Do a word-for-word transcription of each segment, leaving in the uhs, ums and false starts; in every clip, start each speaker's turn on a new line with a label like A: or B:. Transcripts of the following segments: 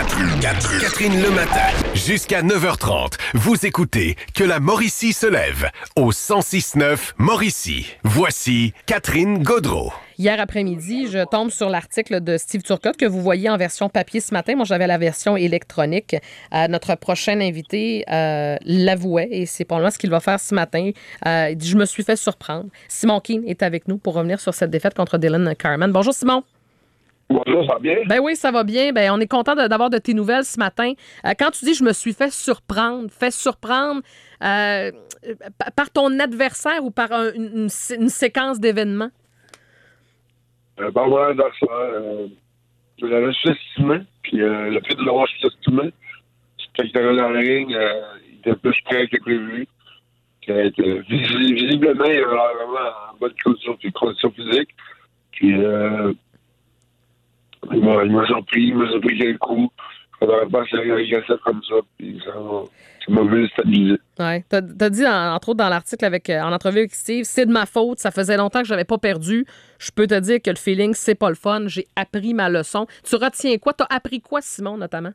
A: Catherine, Catherine, Catherine le matin. Jusqu'à neuf heures trente, vous écoutez Que la Mauricie se lève au cent six neuf Mauricie. Voici Catherine Gaudreault.
B: Hier après-midi, je tombe sur l'article de Steve Turcotte que vous voyez en version papier ce matin. Moi, j'avais la version électronique. Euh, notre prochain invité euh, l'avouait et c'est pour moi ce qu'il va faire ce matin. Euh, il dit « Je me suis fait surprendre ». Simon Keane est avec nous pour revenir sur cette défaite contre Dylan Carman. Bonjour Simon.
C: Bonjour, ça va bien?
B: Ben oui, ça va bien. Ben on est content de, d'avoir de tes nouvelles ce matin. Euh, quand tu dis « Je me suis fait surprendre », fait surprendre euh, par ton adversaire ou par un, une, une séquence d'événements?
C: Euh, par mon adversaire, euh, je l'avais sous-estimé, puis euh, le fait de l'avoir sous-estimé, c'était qu'il était dans le ring, euh, il était plus prêt que prévu. Euh, vis- visiblement, il avait vraiment en bonne condition, condition physique. Puis, euh, il, m'a, il m'a surpris, il m'a surpris quel coup. Je ne m'attendais pas à se réagir comme ça, puis ça m'a, ça m'a vu stabiliser.
B: Oui. Tu as dit, en, entre autres, dans l'article avec, euh, en entrevue avec Steve, c'est de ma faute, ça faisait longtemps que je n'avais pas perdu. Je peux te dire que le feeling, c'est pas le fun. J'ai appris ma leçon. Tu retiens quoi? Tu as appris quoi, Simon, notamment?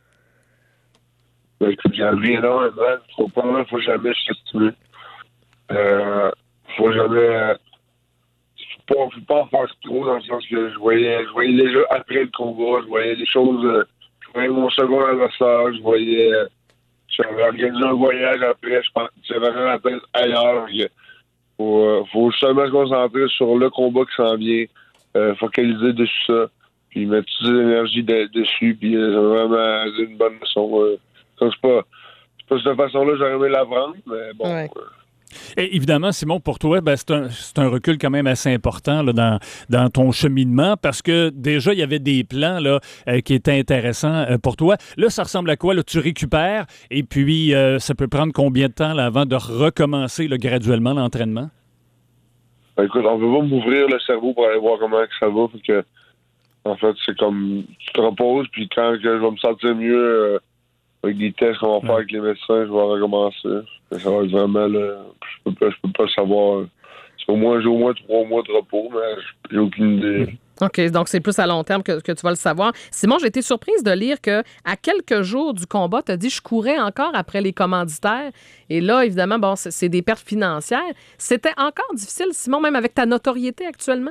C: Ben, écoute, j'ai appris énormément. Faut pas, faut jamais s'estimer. Euh, faut jamais. Faut pas, faut pas en faire trop dans le sens que je voyais, je voyais déjà après le combat, je voyais des choses. Euh, je voyais mon second adversaire, je voyais. Euh, J'avais organisé un voyage après, je pense j'avais un appel ailleurs. Il faut, euh, faut seulement se concentrer sur le combat qui s'en vient, euh, focaliser dessus ça, puis mettre toute l'énergie de, dessus, puis euh, c'est vraiment une bonne leçon. Euh, donc c'est pas, c'est pas de cette façon-là j'aurais aimé la prendre, mais bon.
B: Ouais.
C: Euh,
D: Et évidemment, Simon, pour toi, ben, c'est, un, c'est un recul quand même assez important là, dans, dans ton cheminement parce que déjà, il y avait des plans là, euh, qui étaient intéressants euh, pour toi. Là, ça ressemble à quoi? Là, tu récupères et puis euh, ça peut prendre combien de temps là, avant de recommencer là, graduellement l'entraînement?
C: ben, écoute, on veut pas m'ouvrir le cerveau pour aller voir comment que ça va. Fait que, en fait, c'est comme tu te reposes, puis quand que je vais me sentir mieux euh, avec des tests qu'on va faire avec les médecins, je vais recommencer. Ça va être vraiment là. Je peux pas, je peux pas savoir. C'est au moins, j'ai au moins trois mois de repos, mais j'ai aucune idée.
B: OK, donc c'est plus à long terme que, que tu vas le savoir. Simon, j'ai été surprise de lire que à quelques jours du combat, tu as dit « je courais encore après les commanditaires ». Et là, évidemment, bon, c'est, c'est des pertes financières. C'était encore difficile, Simon, même avec ta notoriété actuellement?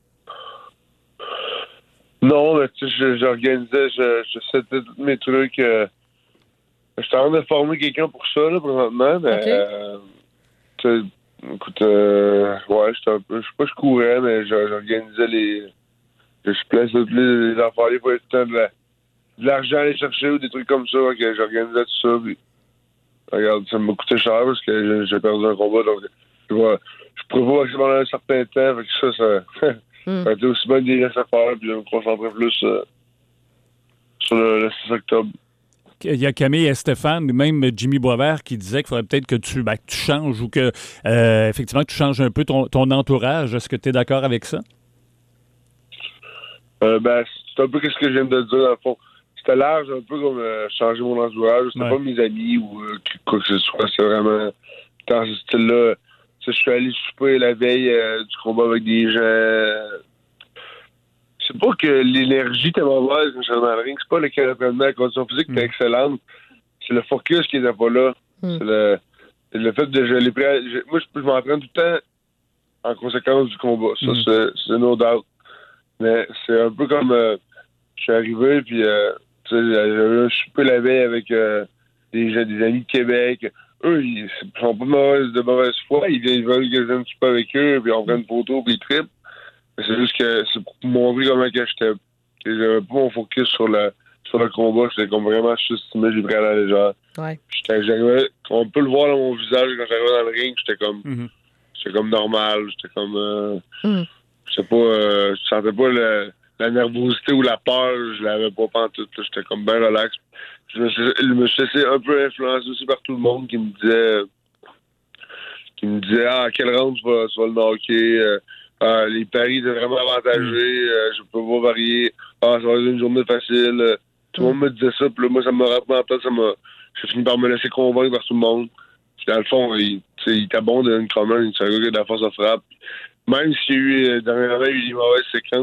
C: Non, mais tu sais, j'organisais, je, je setais tous mes trucs. Euh, J'étais en train de former quelqu'un pour ça, là, présentement, mais...
B: Okay.
C: Euh, tu sais, écoute, euh, ouais, j'étais un peu... Je sais pas, je courais, mais j'organisais les... Je plaçais toutes les, les affaires, il fallait tout le temps de, la, de l'argent à aller chercher ou des trucs comme ça, que j'organisais tout ça, puis... Regarde, ça m'a coûté cher parce que j'ai, j'ai perdu un combat, donc... Je vois, je prévois que pendant un certain temps, fait que ça, ça...
B: Mm.
C: ça a été aussi bien des gestes à faire, puis je me concentrais plus euh, sur le, le six octobre.
D: Il y a Camille et Stéphane, même Jimmy Boisvert, qui disait qu'il faudrait peut-être que tu, ben, que tu changes ou que, euh, effectivement, que tu changes un peu ton, ton entourage. Est-ce que tu es d'accord avec ça?
C: Euh, ben, c'est un peu ce que je viens de dire, dans le fond. C'était large, un peu comme euh, changer mon entourage. C'était
D: Ouais.
C: pas mes amis ou euh, quoi que ce soit. C'est vraiment dans ce style-là. Tu sais, je suis allé souper la veille euh, du combat avec des gens. C'est pas que l'énergie était mauvaise quand je suis dans le ring. C'est pas le canapé-ment, la condition physique était mm. excellente. C'est le focus qui était pas là. Mm. C'est, le, c'est le fait de... Je l'ai pris à, je, moi, je, je m'entraîne tout le temps en conséquence du combat. Ça, mm. c'est, c'est no doubt. Mais c'est un peu comme... Euh, je suis arrivé, puis euh, tu sais, j'avais un souper la veille avec euh, des, des amis de Québec. Eux, ils sont pas mauvaises, de mauvaise foi. Ils, ils veulent que je vienne souper avec eux, puis on prenne une photo, puis ils trippent. Mais c'est juste que c'est pour montrer comment que j'étais. Que j'avais pas mon focus sur le, sur le combat. J'étais comme vraiment sous-estimé, j'ai pris à la légère.
B: Ouais.
C: J'étais, j'arrivais, on peut le voir dans mon visage quand j'arrivais dans le ring, j'étais comme.
D: Mm-hmm.
C: J'étais comme normal. J'étais comme. Euh,
B: mm.
C: Je sais pas. Euh, je sentais pas le, la nervosité ou la peur. Je l'avais pas pantoute. J'étais comme bien relax. Je me, suis, je me suis laissé un peu influencer aussi par tout le monde qui me disait. Qui me disait, ah, à quel round tu vas, tu vas le knocker? Euh, Euh, les paris étaient vraiment avantagés. Euh, je peux pas varier. Ah, ça va être une journée facile. Euh, tout le monde me disait ça. Puis là, moi, ça m'a rappelé en tête. Ça m'a... J'ai fini par me laisser convaincre par tout le monde. Puis dans le fond, il, il était bon d'une commune. C'est un gars qui a de la force de frappe. Même s'il y a eu, dernièrement, il y a eu des mauvaises séquences,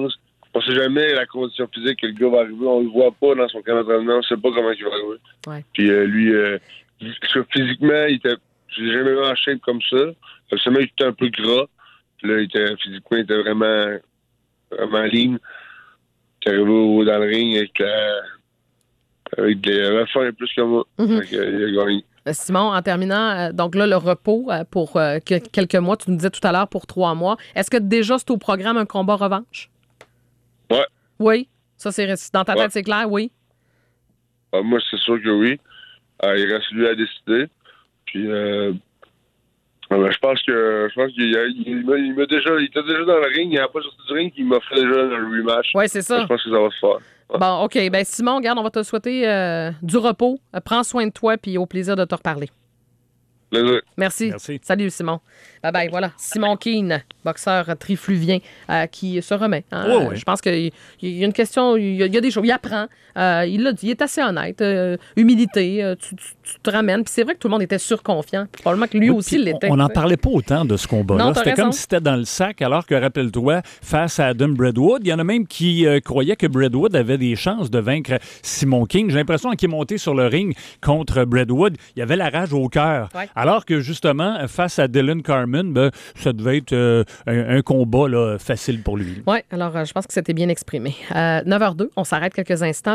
C: on sait jamais la condition physique que le gars va arriver. On le voit pas dans son camp d'entraînement. On sait pas comment il va arriver.
B: Ouais.
C: Puis euh, lui, euh, physiquement, il était. Je l'ai jamais vu en shape comme ça. Le mec était un peu gras. Puis là, il était, physiquement, il était vraiment, vraiment lean. Il est arrivé au, dans le ring avec, euh, avec des refins plus que moi.
B: Mm-hmm.
C: Fait, euh, il a gagné.
B: Simon, en terminant, euh, donc là, le repos euh, pour euh, que, quelques mois, tu nous disais tout à l'heure pour trois mois. Est-ce que déjà c'est au programme un combat revanche?
C: Ouais.
B: Oui? Ça, c'est dans ta tête,
C: ouais.
B: c'est clair, oui?
C: Euh, moi, c'est sûr que oui. Euh, il reste lui à décider. Puis, euh, euh, je pense que je pense qu'il a, il m'a, il m'a déjà, il était déjà dans le ring. Il n'a pas sorti du ring, il m'a fait déjà un rematch.
B: Oui, c'est ça.
C: Je pense que ça va se faire. Ouais.
B: Bon, OK. Ben Simon, regarde, on va te souhaiter euh, du repos. Euh, prends soin de toi, puis au plaisir de te reparler.
C: Plaisir.
B: Merci.
D: Merci.
B: Salut, Simon. Bye bye. Voilà. Simon Keane, boxeur trifluvien, euh, qui se remet. Hein?
D: Oui, oui.
B: Je pense qu'il y a une question, il y a, il y a des choses. Il apprend. Euh, il l'a dit, il est assez honnête. Euh, humilité, euh, tu, tu, tu te ramènes. Puis c'est vrai que tout le monde était surconfiant. Puis probablement que lui
D: Oui,
B: aussi l'était.
D: On n'en parlait pas autant de ce combat-là.
B: Non, t'as
D: C'était
B: raison.
D: comme si c'était dans le sac, alors que, rappelle-toi, face à Adam Bradwood, il y en a même qui euh, croyaient que Bradwood avait des chances de vaincre Simon King. J'ai l'impression qu'il est monté sur le ring contre Bradwood, il y avait la rage au cœur.
B: Ouais.
D: Alors que, justement, face à Dylan Carmen, ben, ça devait être euh, un, un combat là, facile pour lui.
B: Oui, alors euh, je pense que c'était bien exprimé. Euh, neuf heures zéro deux, on s'arrête quelques instants.